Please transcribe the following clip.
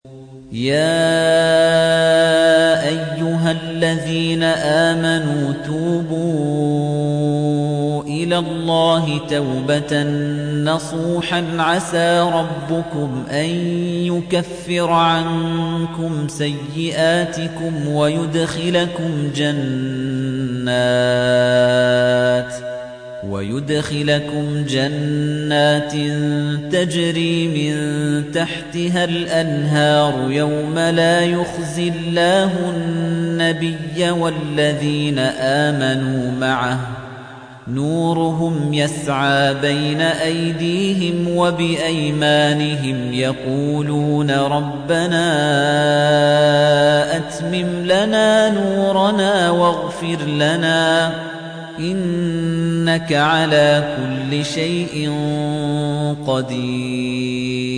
يَا أَيُّهَا الَّذِينَ آمَنُوا تُوبُوا إِلَى اللَّهِ تَوْبَةً نَّصُوحًا عَسَىٰ رَبُّكُمْ أَن يُكَفِّرَ عَنكُمْ سَيِّئَاتِكُمْ ويدخلكم جنات تجري من تحتها الأنهار يوم لا يخزي الله النبي والذين آمنوا معه نورهم يسعى بين أيديهم وبأيمانهم يقولون ربنا أتمم لنا نورنا واغفر لنا إنك على كل شيء قدير